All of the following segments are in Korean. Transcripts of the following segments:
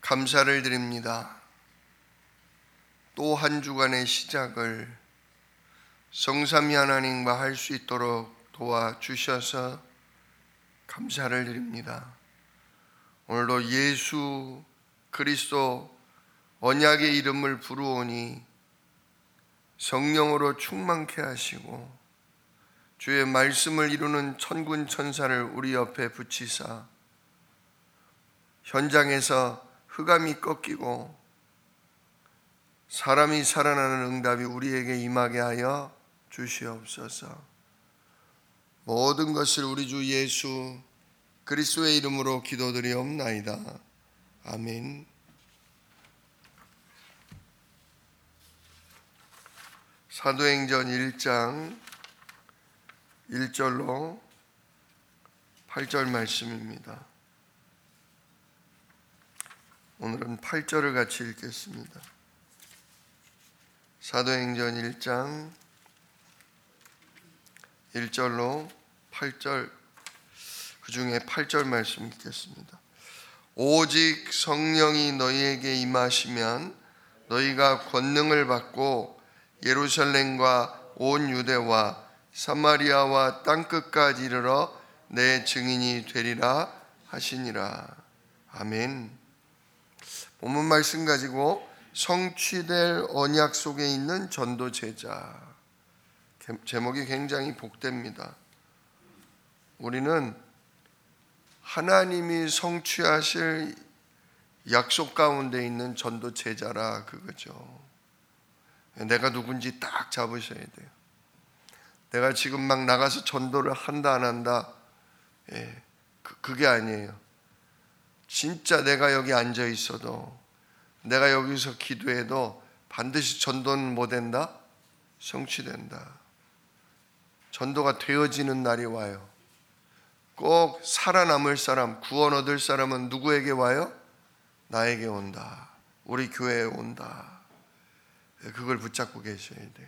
감사를 드립니다. 또 한 주간의 시작을 성삼위 하나님과 할 수 있도록 도와주셔서 감사를 드립니다. 오늘도 예수 그리스도 언약의 이름을 부르오니 성령으로 충만케 하시고 주의 말씀을 이루는 천군 천사를 우리 옆에 붙이사 현장에서 흑암이 꺾이고 사람이 살아나는 응답이 우리에게 임하게 하여 주시옵소서. 모든 것을 우리 주 예수 그리스도의 이름으로 기도드리옵나이다. 아멘. 사도행전 1장 1절로 8절 말씀입니다. 오늘은 8절을 같이 읽겠습니다. 사도행전 1장 1절로 8절, 그 중에 8절 말씀 읽겠습니다. 오직 성령이 너희에게 임하시면 너희가 권능을 받고 예루살렘과 온 유대와 사마리아와 땅끝까지 이르러 내 증인이 되리라 하시니라. 아멘. 본문 말씀 가지고 성취될 언약 속에 있는 전도 제자, 제목이 굉장히 복됩니다. 우리는 하나님이 성취하실 약속 가운데 있는 전도 제자라 그거죠. 내가 누군지 딱 잡으셔야 돼요. 내가 지금 막 나가서 전도를 한다 안 한다, 그게 아니에요. 진짜 내가 여기 앉아 있어도, 내가 여기서 기도해도 반드시 전도는 뭐 된다? 성취된다. 전도가 되어지는 날이 와요. 꼭 살아남을 사람, 구원 얻을 사람은 누구에게 와요? 나에게 온다. 우리 교회에 온다. 그걸 붙잡고 계셔야 돼요.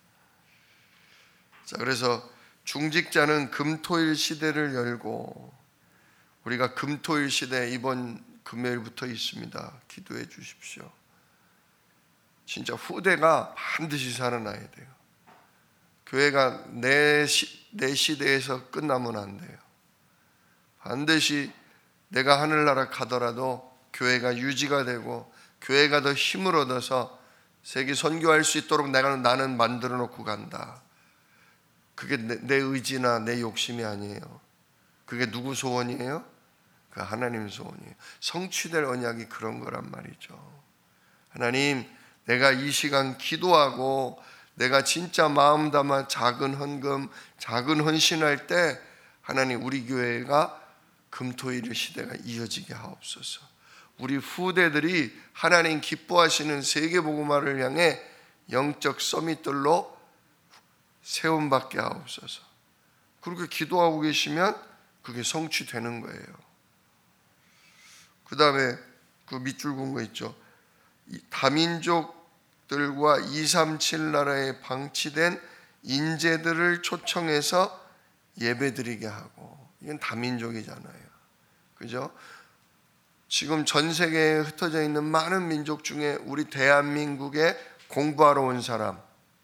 자, 그래서 중직자는 금토일 시대를 열고, 우리가 금토일 시대 이번 금요일부터 있습니다. 기도해 주십시오. 진짜 후대가 반드시 살아나야 돼요. 교회가 내 시대에서 끝나면 안 돼요. 반드시 내가 하늘나라 가더라도 교회가 유지가 되고 교회가 더 힘을 얻어서 세계 선교할 수 있도록 나는 만들어 놓고 간다. 그게 내 의지나 내 욕심이 아니에요. 그게 누구 소원이에요? 그 하나님 소원이에요. 성취될 언약이 그런 거란 말이죠. 하나님, 내가 이 시간 기도하고 내가 진짜 마음 담아 작은 헌금, 작은 헌신할 때 하나님, 우리 교회가 금토일의 시대가 이어지게 하옵소서. 우리 후대들이 하나님 기뻐하시는 세계복음화를 향해 영적 서밋들로 세움받게 하옵소서. 그렇게 기도하고 계시면 그게 성취되는 거예요. 그 다음에 그 밑줄 본 거 있죠. 다민족들과 237 나라에 방치된 인재들을 초청해서 예배드리게 하고, 이건 다민족이잖아요. 그죠? 지금 전 세계에 흩어져 있는 많은 민족 중에 우리 대한민국에 공부하러 온 사람,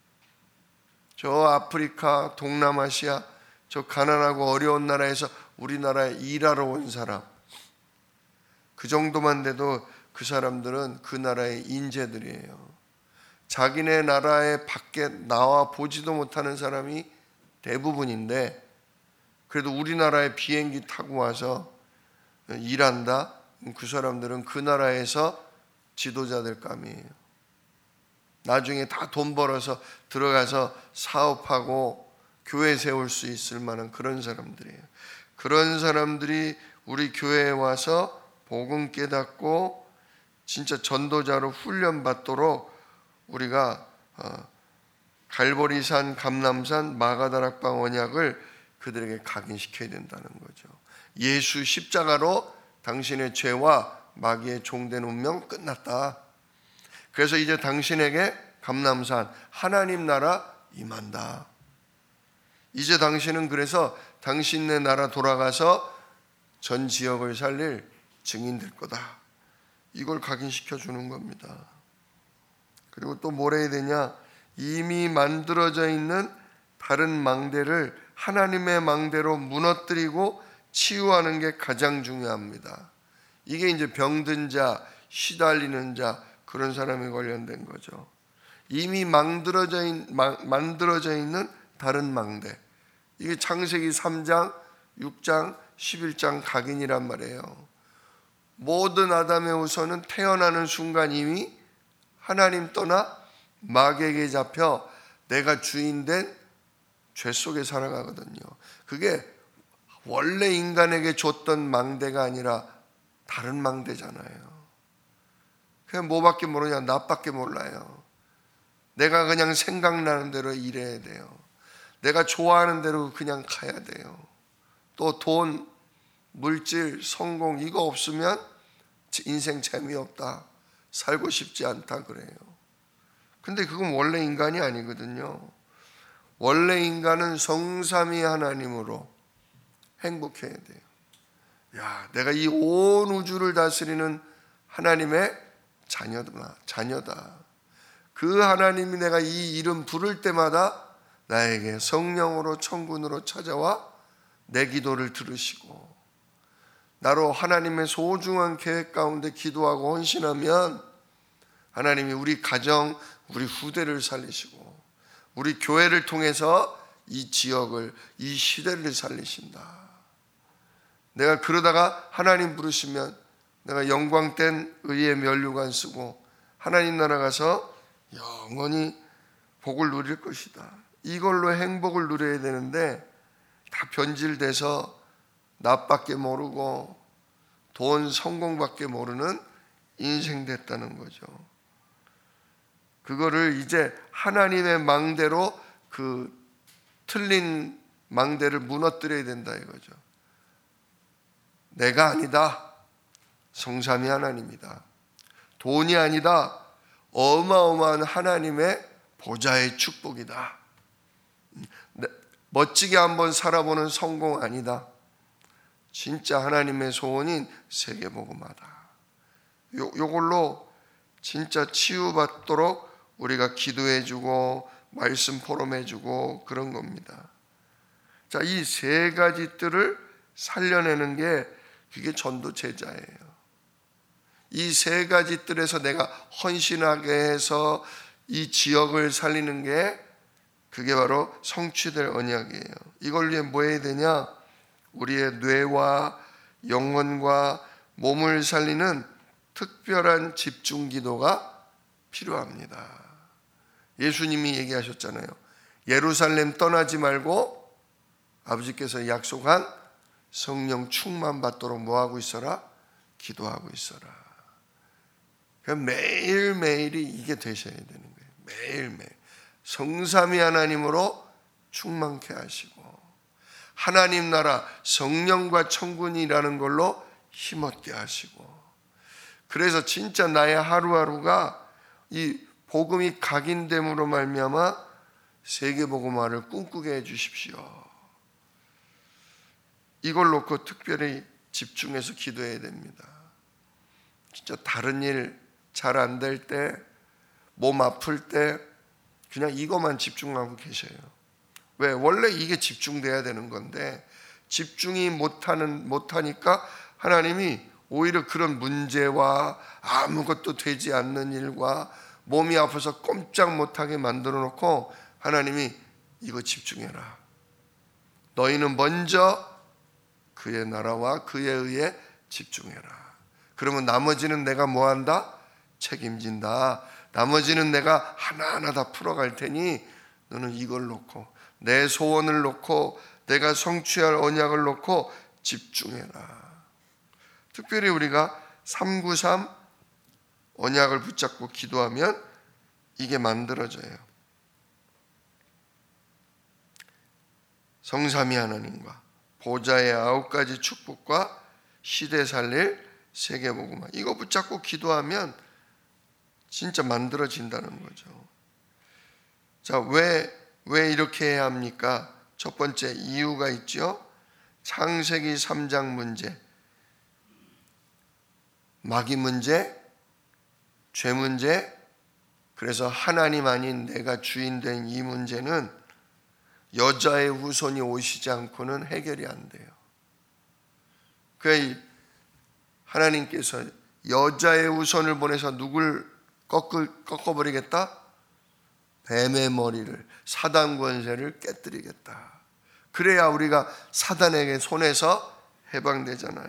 저 아프리카, 동남아시아, 저 가난하고 어려운 나라에서 우리나라에 일하러 온 사람, 그 정도만 돼도 그 사람들은 그 나라의 인재들이에요. 자기네 나라에 밖에 나와 보지도 못하는 사람이 대부분인데, 그래도 우리나라에 비행기 타고 와서 일한다? 그 사람들은 그 나라에서 지도자들 감이에요. 나중에 다 돈 벌어서 들어가서 사업하고 교회 세울 수 있을 만한 그런 사람들이에요. 그런 사람들이 우리 교회에 와서 복음 깨닫고 진짜 전도자로 훈련받도록 우리가 갈보리산, 감람산, 마가다락방 언약을 그들에게 각인시켜야 된다는 거죠. 예수 십자가로 당신의 죄와 마귀의 종된 운명 끝났다. 그래서 이제 당신에게 감람산 하나님 나라 임한다. 이제 당신은 그래서 당신네 나라 돌아가서 전 지역을 살릴 증인 될 거다. 이걸 각인시켜 주는 겁니다. 그리고 또 뭘 해야 되냐? 이미 만들어져 있는 다른 망대를 하나님의 망대로 무너뜨리고 치유하는 게 가장 중요합니다. 이게 이제 병든 자, 시달리는 자, 그런 사람에 관련된 거죠. 이미 만들어져 있는 다른 망대. 이게 창세기 3장, 6장, 11장 각인이란 말이에요. 모든 아담의 후손은 태어나는 순간 이미 하나님 떠나 마귀에게 잡혀 내가 주인된 죄 속에 살아가거든요. 그게 원래 인간에게 줬던 망대가 아니라 다른 망대잖아요. 그냥 뭐밖에 모르냐? 나밖에 몰라요. 내가 그냥 생각나는 대로 일해야 돼요. 내가 좋아하는 대로 그냥 가야 돼요. 또 돈, 물질, 성공 이거 없으면 인생 재미없다. 살고 싶지 않다 그래요. 근데 그건 원래 인간이 아니거든요. 원래 인간은 성삼위 하나님으로 행복해야 돼요. 야, 내가 이 온 우주를 다스리는 하나님의 자녀다. 그 하나님이 내가 이 이름 부를 때마다 나에게 성령으로 천군으로 찾아와 내 기도를 들으시고 나로 하나님의 소중한 계획 가운데 기도하고 헌신하면 하나님이 우리 가정, 우리 후대를 살리시고 우리 교회를 통해서 이 지역을, 이 시대를 살리신다. 내가 그러다가 하나님 부르시면 내가 영광된 의의 면류관 쓰고 하나님 나라 가서 영원히 복을 누릴 것이다. 이걸로 행복을 누려야 되는데 다 변질돼서 나밖에 모르고 돈, 성공밖에 모르는 인생 됐다는 거죠. 그거를 이제 하나님의 망대로 그 틀린 망대를 무너뜨려야 된다 이거죠. 내가 아니다. 성삼위 하나님이다. 돈이 아니다. 어마어마한 하나님의 보좌의 축복이다. 멋지게 한번 살아보는 성공 아니다. 진짜 하나님의 소원인 세계복음화다. 요걸로 진짜 치유받도록 우리가 기도해주고 말씀 포럼해주고 그런 겁니다. 자, 이 세 가지 뜰을 살려내는 게 그게 전도 제자예요. 이 세 가지 뜰에서 내가 헌신하게 해서 이 지역을 살리는 게 그게 바로 성취될 언약이에요. 이걸 위해 뭐 해야 되냐? 우리의 뇌와 영혼과 몸을 살리는 특별한 집중 기도가 필요합니다. 예수님이 얘기하셨잖아요. 예루살렘 떠나지 말고 아버지께서 약속한 성령 충만 받도록 뭐하고 있어라? 기도하고 있어라. 매일매일이 이게 되셔야 되는 거예요. 매일매일 성삼위 하나님으로 충만케 하시고 하나님 나라 성령과 천군이라는 걸로 힘없게 하시고 그래서 진짜 나의 하루하루가 이 복음이 각인됨으로 말미암아 세계복음화를 꿈꾸게 해주십시오. 이걸 놓고 특별히 집중해서 기도해야 됩니다. 진짜 다른 일 잘 안 될 때, 몸 아플 때 그냥 이것만 집중하고 계셔요. 왜? 원래 이게 집중돼야 되는 건데 집중이 못하니까 하나님이 오히려 그런 문제와 아무것도 되지 않는 일과 몸이 아파서 꼼짝 못하게 만들어 놓고 하나님이 이거 집중해라. 너희는 먼저 그의 나라와 그에 의해 집중해라. 그러면 나머지는 내가 뭐한다? 책임진다. 나머지는 내가 하나하나 다 풀어갈 테니 너는 이걸 놓고 내 소원을 놓고 내가 성취할 언약을 놓고 집중해라. 특별히 우리가 393 언약을 붙잡고 기도하면 이게 만들어져요. 성삼위 하나님과 보좌의 9가지 축복과 시대 살릴 세계복음화 이거 붙잡고 기도하면 진짜 만들어진다는 거죠. 자, 왜 이렇게 해야 합니까? 첫 번째 이유가 있죠. 창세기 3장 문제, 마귀 문제, 죄 문제, 그래서 하나님 아닌 내가 주인 된 이 문제는 여자의 후손이 오시지 않고는 해결이 안 돼요. 그러니까 하나님께서 여자의 후손을 보내서 누굴 꺾어버리겠다? 뱀의 머리를, 사단 권세를 깨뜨리겠다. 그래야 우리가 사단에게 손에서 해방되잖아요.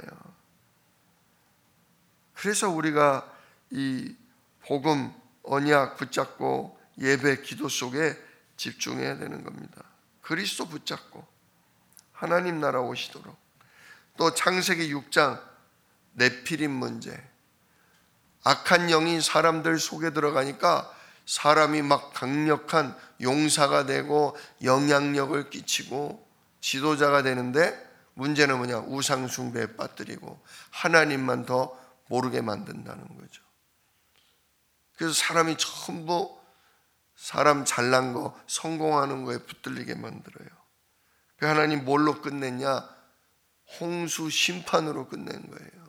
그래서 우리가 이 복음, 언약 붙잡고 예배, 기도 속에 집중해야 되는 겁니다. 그리스도 붙잡고 하나님 나라 오시도록. 또 창세기 6장 네피림 문제, 악한 영이 사람들 속에 들어가니까 사람이 막 강력한 용사가 되고 영향력을 끼치고 지도자가 되는데, 문제는 뭐냐? 우상 숭배에 빠뜨리고 하나님만 더 모르게 만든다는 거죠. 그래서 사람이 전부 사람 잘난 거, 성공하는 거에 붙들리게 만들어요. 그 하나님 뭘로 끝냈냐? 홍수 심판으로 끝낸 거예요.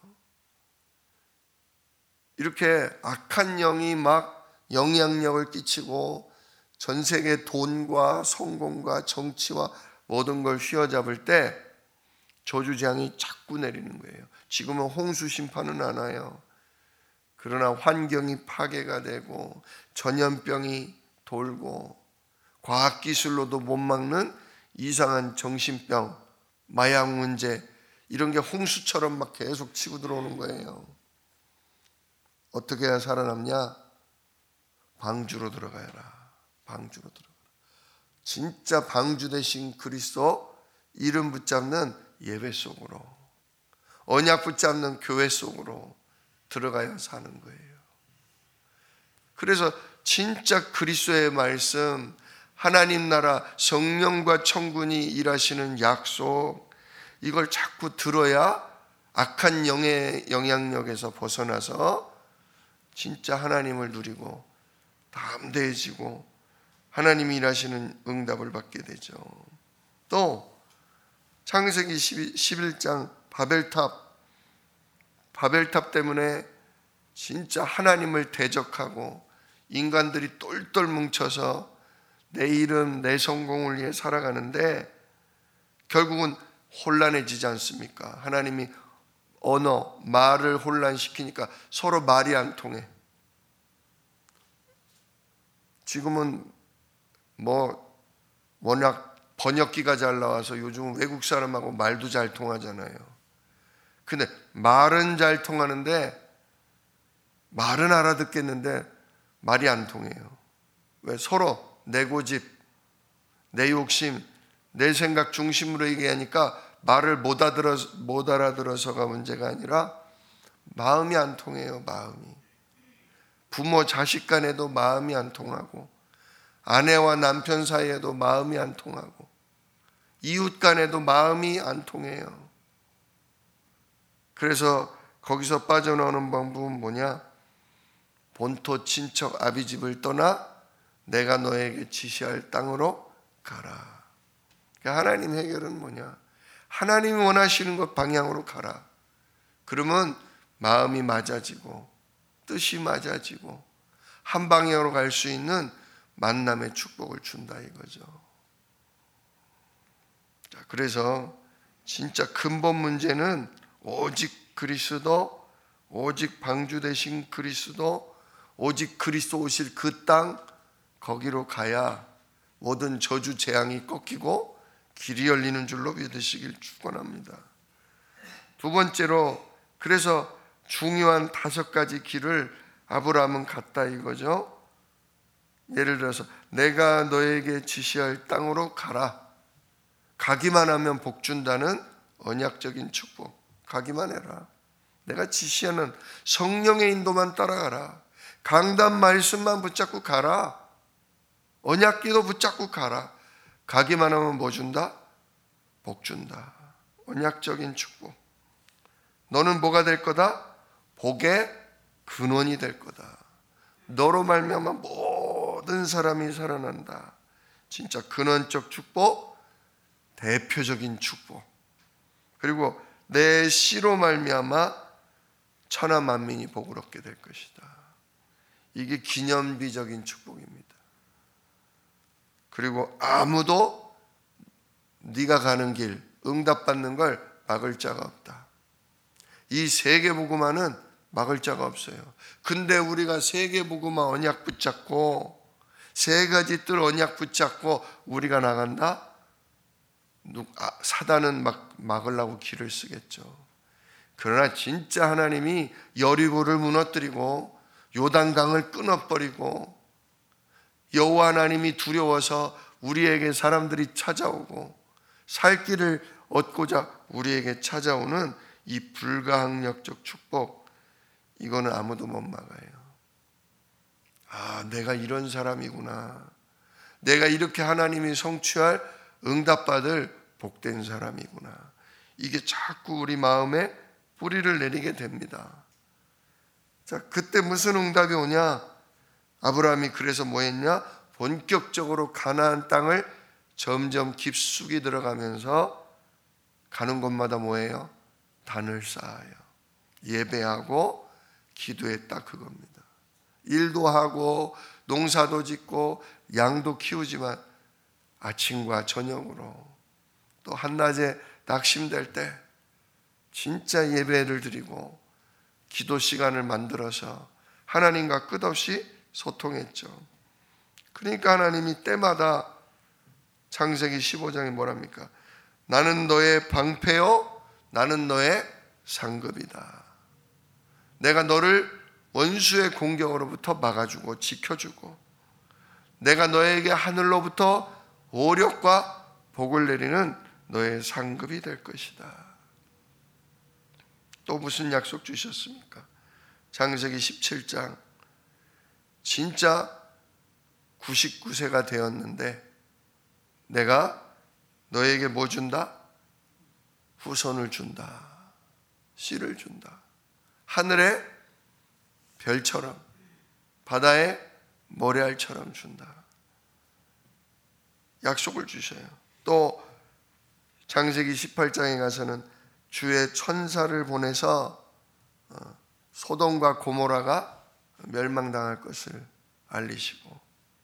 이렇게 악한 영이 막 영향력을 끼치고 전 세계 돈과 성공과 정치와 모든 걸 휘어잡을 때 저주재앙이 자꾸 내리는 거예요. 지금은 홍수 심판은 안 와요. 그러나 환경이 파괴가 되고 전염병이 돌고 과학기술로도 못 막는 이상한 정신병, 마약 문제, 이런 게 홍수처럼 막 계속 치고 들어오는 거예요. 어떻게 해야 살아남냐? 방주로 들어가야라. 방주로 들어가라. 진짜 방주 대신 그리스도 이름 붙잡는 예배 속으로, 언약 붙잡는 교회 속으로 들어가야 사는 거예요. 그래서 진짜 그리스도의 말씀, 하나님 나라, 성령과 천군이 일하시는 약속, 이걸 자꾸 들어야 악한 영의 영향력에서 벗어나서 진짜 하나님을 누리고 담대해지고 하나님이 일하시는 응답을 받게 되죠. 또 창세기 11장 바벨탑 때문에 진짜 하나님을 대적하고 인간들이 똘똘 뭉쳐서 내 이름, 내 성공을 위해 살아가는데 결국은 혼란해지지 않습니까? 하나님이 언어, 말을 혼란시키니까 서로 말이 안 통해. 지금은 워낙 번역기가 잘 나와서 요즘 외국 사람하고 말도 잘 통하잖아요. 근데 말은 잘 통하는데, 말은 알아듣겠는데 말이 안 통해요. 왜? 서로 내 고집, 내 욕심, 내 생각 중심으로 얘기하니까 말을 못 알아들어서가 문제가 아니라 마음이 안 통해요. 마음이. 부모 자식 간에도 마음이 안 통하고, 아내와 남편 사이에도 마음이 안 통하고, 이웃 간에도 마음이 안 통해요. 그래서 거기서 빠져나오는 방법은 뭐냐? 본토 친척 아비집을 떠나 내가 너에게 지시할 땅으로 가라. 그러니까 하나님 해결은 뭐냐? 하나님이 원하시는 것 방향으로 가라. 그러면 마음이 맞아지고 뜻이 맞아지고 한 방향으로 갈 수 있는 만남의 축복을 준다 이거죠. 자, 그래서 진짜 근본 문제는 오직 그리스도, 오직 방주 되신 그리스도, 오직 그리스도 오실 그 땅, 거기로 가야 모든 저주 재앙이 꺾이고 길이 열리는 줄로 믿으시길 축원합니다. 두 번째로, 그래서 중요한 5가지 길을 아브라함은 갔다 이거죠. 예를 들어서 내가 너에게 지시할 땅으로 가라. 가기만 하면 복 준다는 언약적인 축복. 가기만 해라. 내가 지시하는 성령의 인도만 따라가라. 강단 말씀만 붙잡고 가라. 언약기도 붙잡고 가라. 가기만 하면 뭐 준다? 복 준다. 언약적인 축복. 너는 뭐가 될 거다? 복의 근원이 될 거다. 너로 말미암아 모든 사람이 살아난다. 진짜 근원적 축복, 대표적인 축복. 그리고 내 씨로 말미암아 천하 만민이 복을 얻게 될 것이다. 이게 기념비적인 축복입니다. 그리고 아무도 네가 가는 길, 응답받는 걸 막을 자가 없다. 이 세계복음화는 막을 자가 없어요. 근데 우리가 세계복음화 언약 붙잡고 세 가지 뜰 언약 붙잡고 우리가 나간다? 사단은 막으려고 길을 쓰겠죠. 그러나 진짜 하나님이 여리고를 무너뜨리고 요단강을 끊어버리고 여호와 하나님이 두려워서 우리에게 사람들이 찾아오고 살 길을 얻고자 우리에게 찾아오는 이 불가항력적 축복, 이거는 아무도 못 막아요. 내가 이런 사람이구나. 내가 이렇게 하나님이 성취할 응답받을 복된 사람이구나. 이게 자꾸 우리 마음에 뿌리를 내리게 됩니다. 자, 그때 무슨 응답이 오냐? 아브라함이 그래서 뭐 했냐? 본격적으로 가나안 땅을 점점 깊숙이 들어가면서 가는 곳마다 뭐예요? 단을 쌓아요. 예배하고 기도했다, 그겁니다. 일도 하고 농사도 짓고 양도 키우지만 아침과 저녁으로 또 한낮에 낙심될 때 진짜 예배를 드리고 기도 시간을 만들어서 하나님과 끝없이 소통했죠. 그러니까 하나님이 때마다 창세기 15장에 뭐랍니까? 나는 너의 방패요, 나는 너의 상급이다. 내가 너를 원수의 공격으로부터 막아주고 지켜주고 내가 너에게 하늘로부터 오력과 복을 내리는 너의 상급이 될 것이다. 또 무슨 약속 주셨습니까? 창세기 17장 진짜 99세가 되었는데 내가 너에게 뭐 준다? 후손을 준다. 씨를 준다. 하늘의 별처럼 바다의 모래알처럼 준다. 약속을 주셔요. 또 창세기 18장에 가서는 주의 천사를 보내서 소돔과 고모라가 멸망당할 것을 알리시고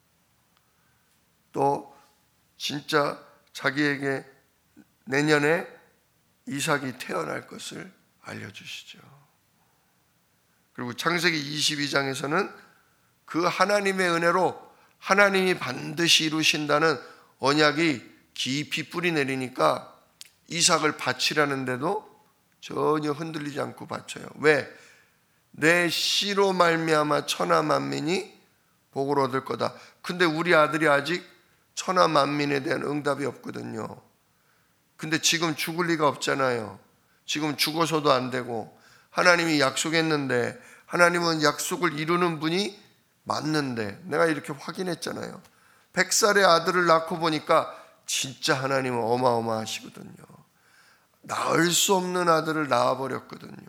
또 진짜 자기에게 내년에 이삭이 태어날 것을 알려주시죠. 그리고 창세기 22장에서는 그 하나님의 은혜로 하나님이 반드시 이루신다는 언약이 깊이 뿌리 내리니까 이삭을 바치라는데도 전혀 흔들리지 않고 바쳐요. 왜? 내 씨로 말미암아 천하 만민이 복을 얻을 거다. 근데 우리 아들이 아직 천하 만민에 대한 응답이 없거든요. 근데 지금 죽을 리가 없잖아요. 지금 죽어서도 안 되고 하나님이 약속했는데 하나님은 약속을 이루는 분이 맞는데 내가 이렇게 확인했잖아요. 100살의 아들을 낳고 보니까 진짜 하나님은 어마어마하시거든요. 낳을 수 없는 아들을 낳아버렸거든요.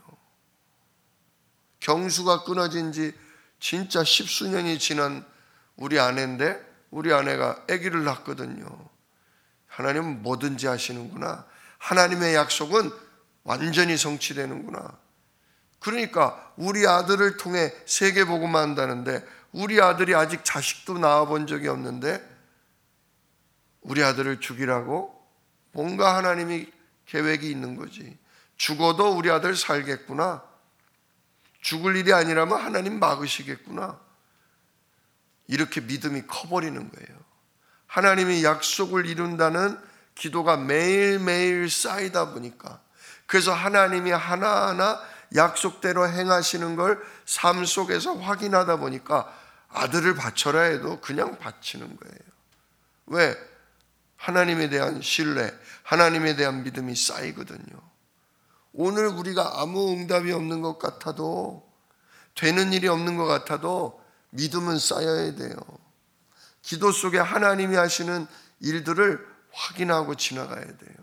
경수가 끊어진 지 진짜 10수년이 지난 우리 아내인데 우리 아내가 아기를 낳거든요. 하나님은 뭐든지 하시는구나. 하나님의 약속은 완전히 성취되는구나. 그러니까 우리 아들을 통해 세계복음화 한다는데 우리 아들이 아직 자식도 낳아본 적이 없는데 우리 아들을 죽이라고? 뭔가 하나님이 계획이 있는 거지. 죽어도 우리 아들 살겠구나. 죽을 일이 아니라면 하나님 막으시겠구나. 이렇게 믿음이 커버리는 거예요. 하나님이 약속을 이룬다는 기도가 매일매일 쌓이다 보니까 그래서 하나님이 하나하나 약속대로 행하시는 걸 삶 속에서 확인하다 보니까 아들을 바쳐라 해도 그냥 바치는 거예요. 왜? 하나님에 대한 신뢰, 하나님에 대한 믿음이 쌓이거든요. 오늘 우리가 아무 응답이 없는 것 같아도 되는 일이 없는 것 같아도 믿음은 쌓여야 돼요. 기도 속에 하나님이 하시는 일들을 확인하고 지나가야 돼요.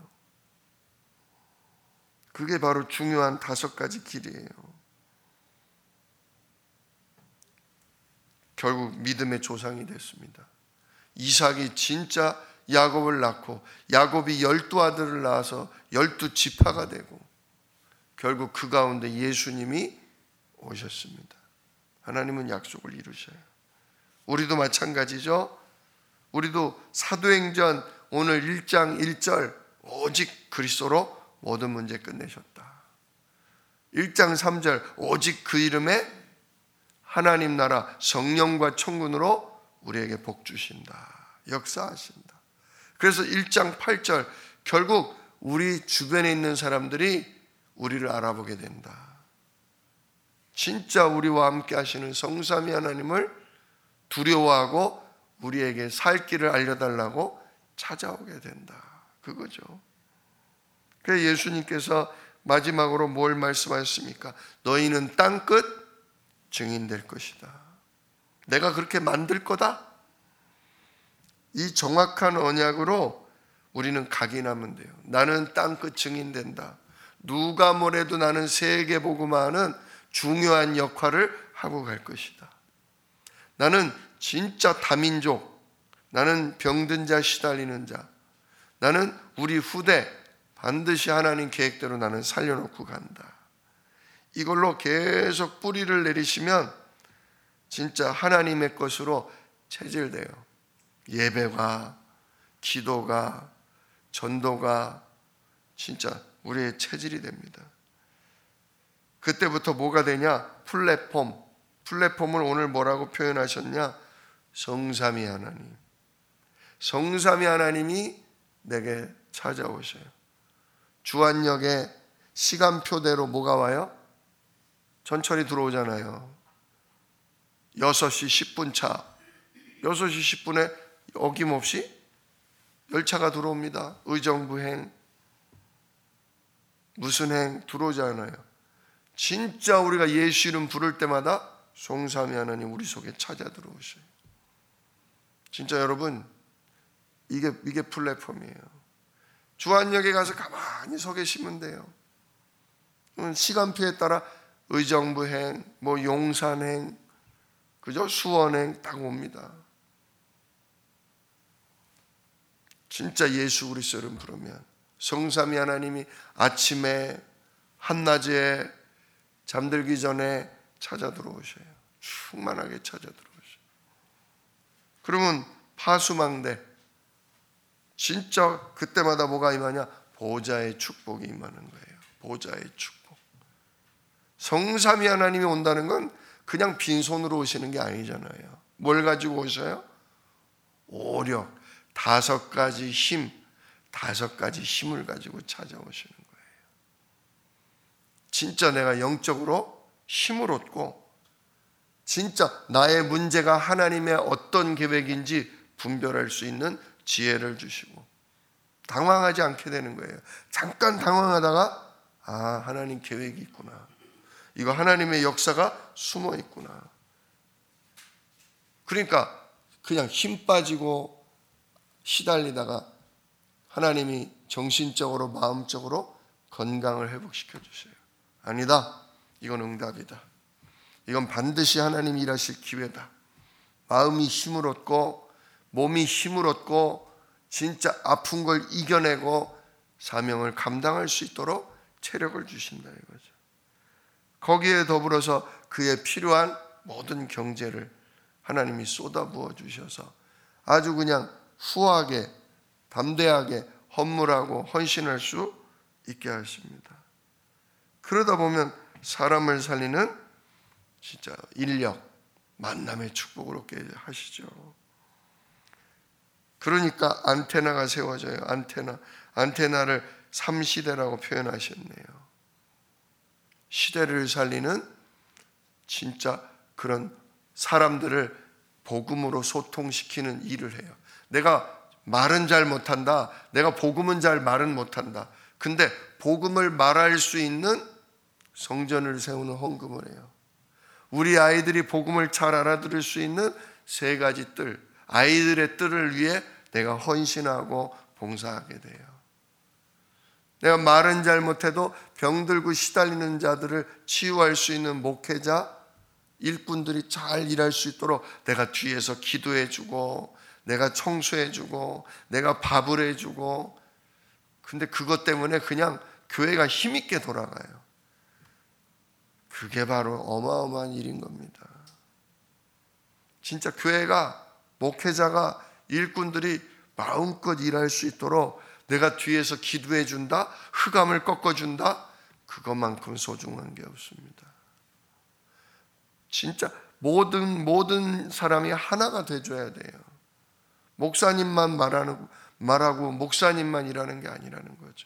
그게 바로 중요한 5가지 길이에요. 결국 믿음의 조상이 됐습니다. 이삭이 진짜 야곱을 낳고 야곱이 12아들을 낳아서 12지파가 되고 결국 그 가운데 예수님이 오셨습니다. 하나님은 약속을 이루셔요. 우리도 마찬가지죠. 우리도 사도행전 오늘 1장 1절 오직 그리스도로 모든 문제 끝내셨다. 1장 3절 오직 그 이름에 하나님 나라 성령과 천군으로 우리에게 복 주신다. 역사하신다. 그래서 1장 8절 결국 우리 주변에 있는 사람들이 우리를 알아보게 된다. 진짜 우리와 함께 하시는 성삼위 하나님을 두려워하고 우리에게 살 길을 알려달라고 찾아오게 된다. 그거죠. 그래서 예수님께서 마지막으로 뭘 말씀하셨습니까? 너희는 땅끝 증인될 것이다. 내가 그렇게 만들 거다. 이 정확한 언약으로 우리는 각인하면 돼요. 나는 땅끝 증인된다. 누가 뭐래도 나는 세계 복음화하는 중요한 역할을 하고 갈 것이다. 나는 진짜 다민족, 나는 병든 자 시달리는 자, 나는 우리 후대 반드시 하나님 계획대로 나는 살려놓고 간다. 이걸로 계속 뿌리를 내리시면 진짜 하나님의 것으로 체질돼요. 예배가, 기도가, 전도가 진짜 우리의 체질이 됩니다. 그때부터 뭐가 되냐? 플랫폼을 오늘 뭐라고 표현하셨냐? 성삼위 하나님. 성삼위 하나님이 내게 찾아오셔요. 주안역에 시간표대로 뭐가 와요? 천천히 들어오잖아요. 6시 10분 차. 6시 10분에 어김없이 열차가 들어옵니다. 의정부행, 무슨 행 들어오잖아요. 진짜 우리가 예수 이름 부를 때마다 성삼위 하나님 우리 속에 찾아 들어오셔요. 진짜 여러분 이게 플랫폼이에요. 주안역에 가서 가만히 서 계시면 돼요. 시간표에 따라 의정부행, 용산행, 그죠? 수원행 딱 옵니다. 진짜 예수 그리스도 이름 부르면 성삼위 하나님이 아침에 한낮에 잠들기 전에 찾아 들어오셔요. 충만하게 찾아 들어오셔요. 그러면 파수망대 진짜 그때마다 뭐가 임하냐? 보좌의 축복이 임하는 거예요. 보좌의 축복. 성삼위 하나님이 온다는 건 그냥 빈손으로 오시는 게 아니잖아요. 뭘 가지고 오셔요? 오력, 5가지 힘, 5가지 힘을 가지고 찾아오시는 거예요. 진짜 내가 영적으로 힘을 얻고 진짜 나의 문제가 하나님의 어떤 계획인지 분별할 수 있는 지혜를 주시고 당황하지 않게 되는 거예요. 잠깐 당황하다가 하나님 계획이 있구나. 이거 하나님의 역사가 숨어 있구나. 그러니까 그냥 힘 빠지고 시달리다가 하나님이 정신적으로 마음적으로 건강을 회복시켜 주세요. 아니다. 이건 응답이다. 이건 반드시 하나님이 일하실 기회다. 마음이 힘을 얻고 몸이 힘을 얻고 진짜 아픈 걸 이겨내고 사명을 감당할 수 있도록 체력을 주신다 이거죠. 거기에 더불어서 그에 필요한 모든 경제를 하나님이 쏟아부어 주셔서 아주 그냥 후하게 담대하게 헌물하고 헌신할 수 있게 하십니다. 그러다 보면 사람을 살리는 진짜 인력, 만남의 축복을 얻게 하시죠. 그러니까 안테나가 세워져요. 안테나를 3시대라고 표현하셨네요. 시대를 살리는 진짜 그런 사람들을 복음으로 소통시키는 일을 해요. 내가 말은 잘 못한다. 내가 복음은 잘 말은 못한다. 근데 복음을 말할 수 있는 성전을 세우는 헌금을 해요. 우리 아이들이 복음을 잘 알아들을 수 있는 3가지 뜰, 아이들의 뜰을 위해 내가 헌신하고 봉사하게 돼요. 내가 말은 잘 못해도 병들고 시달리는 자들을 치유할 수 있는 목회자, 일꾼들이 잘 일할 수 있도록 내가 뒤에서 기도해주고 내가 청소해주고 내가 밥을 해주고, 근데 그것 때문에 그냥 교회가 힘있게 돌아가요. 그게 바로 어마어마한 일인 겁니다. 진짜 교회가, 목회자가, 일꾼들이 마음껏 일할 수 있도록 내가 뒤에서 기도해 준다, 흑암을 꺾어준다, 그것만큼 소중한 게 없습니다. 진짜 모든 사람이 하나가 돼줘야 돼요. 목사님만 말하고 목사님만 일하는 게 아니라는 거죠.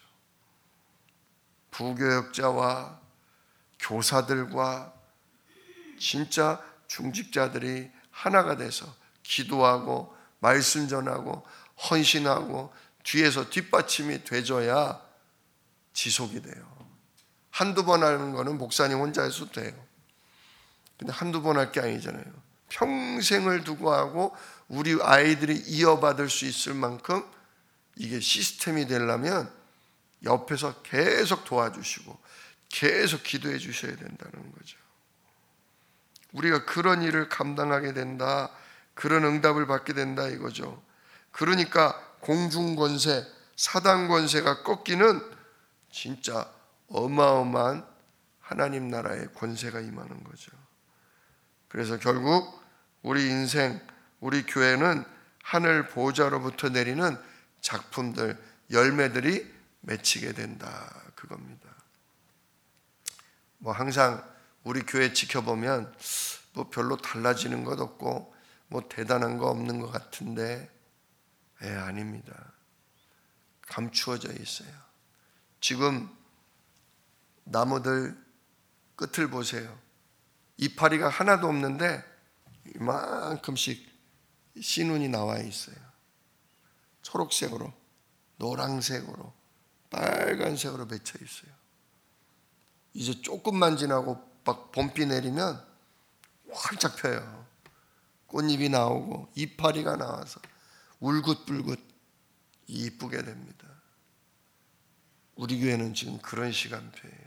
부교역자와 교사들과 진짜 중직자들이 하나가 돼서 기도하고 말씀 전하고 헌신하고 뒤에서 뒷받침이 돼줘야 지속이 돼요. 한두 번 하는 거는 목사님 혼자 해도 돼요. 근데 한두 번 할 게 아니잖아요. 평생을 두고 하고 우리 아이들이 이어받을 수 있을 만큼 이게 시스템이 되려면 옆에서 계속 도와주시고 계속 기도해 주셔야 된다는 거죠. 우리가 그런 일을 감당하게 된다, 그런 응답을 받게 된다 이거죠. 그러니까 공중권세, 사단권세가 꺾이는 진짜 어마어마한 하나님 나라의 권세가 임하는 거죠. 그래서 결국 우리 인생, 우리 교회는 하늘 보좌로부터 내리는 작품들, 열매들이 맺히게 된다 그겁니다. 뭐 항상 우리 교회 지켜보면 뭐 별로 달라지는 것 없고 뭐 대단한 거 없는 것 같은데 아닙니다. 감추어져 있어요. 지금 나무들 끝을 보세요. 이파리가 하나도 없는데 이만큼씩 씨눈이 나와 있어요. 초록색으로, 노란색으로, 빨간색으로 맺혀 있어요. 이제 조금만 지나고 막 봄비 내리면 활짝 펴요. 꽃잎이 나오고 이파리가 나와서 울긋불긋 이쁘게 됩니다. 우리 교회는 지금 그런 시간표예요.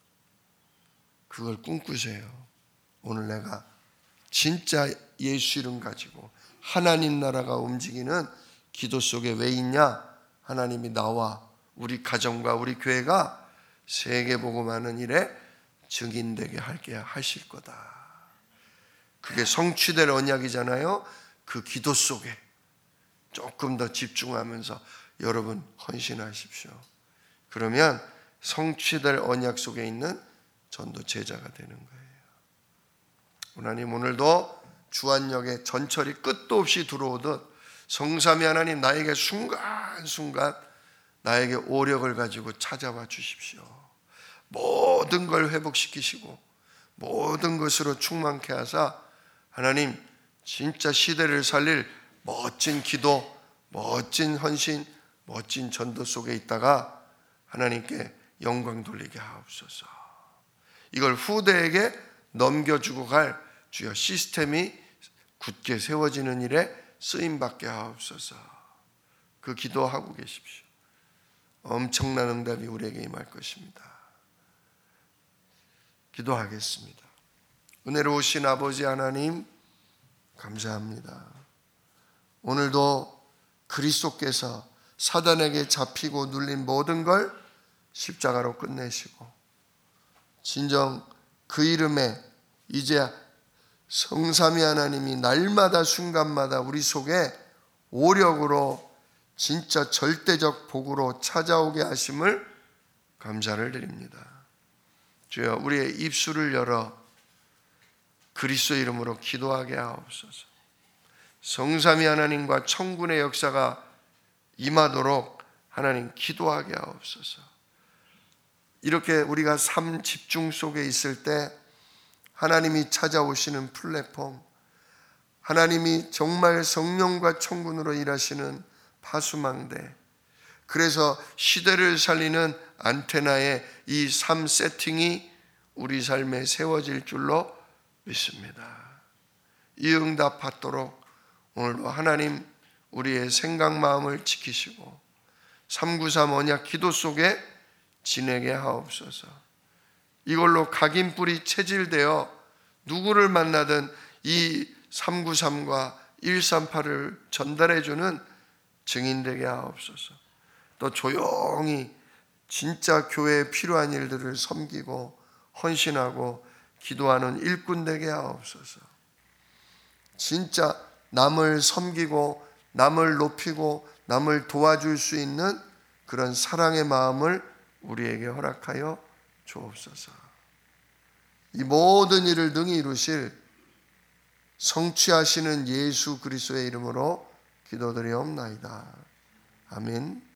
그걸 꿈꾸세요. 오늘 내가 진짜 예수 이름 가지고 하나님 나라가 움직이는 기도 속에 왜 있냐? 하나님이 나와 우리 가정과 우리 교회가 세계 복음하는 일에 증인되게 하실 거다. 그게 성취될 언약이잖아요. 그 기도 속에 조금 더 집중하면서 여러분 헌신하십시오. 그러면 성취될 언약 속에 있는 전도 제자가 되는 거예요. 하나님 오늘도 주안역에 전철이 끝도 없이 들어오듯 성삼위 하나님 나에게 순간순간 나에게 오력을 가지고 찾아와 주십시오. 모든 걸 회복시키시고 모든 것으로 충만케 하사 하나님 진짜 시대를 살릴 멋진 기도, 멋진 헌신, 멋진 전도 속에 있다가 하나님께 영광 돌리게 하옵소서. 이걸 후대에게 넘겨주고 갈 주여 시스템이 굳게 세워지는 일에 쓰임받게 하옵소서. 그 기도하고 계십시오. 엄청난 응답이 우리에게 임할 것입니다. 기도하겠습니다. 은혜로우신 아버지 하나님 감사합니다. 오늘도 그리스도께서 사단에게 잡히고 눌린 모든 걸 십자가로 끝내시고 진정 그 이름에 이제 성삼위 하나님이 날마다 순간마다 우리 속에 오력으로 진짜 절대적 복으로 찾아오게 하심을 감사를 드립니다. 주여 우리의 입술을 열어 그리스도 이름으로 기도하게 하옵소서. 성삼위 하나님과 천군의 역사가 임하도록 하나님 기도하게 하옵소서. 이렇게 우리가 삶 집중 속에 있을 때 하나님이 찾아오시는 플랫폼, 하나님이 정말 성령과 천군으로 일하시는 파수망대, 그래서 시대를 살리는 안테나의 이 삶 세팅이 우리 삶에 세워질 줄로 믿습니다. 이 응답 받도록 오늘도 하나님 우리의 생각 마음을 지키시고 393 언약 기도 속에 지내게 하옵소서. 이걸로 각인뿔이 체질되어 누구를 만나든 이 393과 138을 전달해주는 증인되게 하옵소서. 또 조용히 진짜 교회에 필요한 일들을 섬기고 헌신하고 기도하는 일꾼 되게 하옵소서. 진짜 남을 섬기고 남을 높이고 남을 도와줄 수 있는 그런 사랑의 마음을 우리에게 허락하여 주옵소서. 이 모든 일을 능히 이루실 성취하시는 예수 그리스도의 이름으로 기도드리옵나이다. 아멘.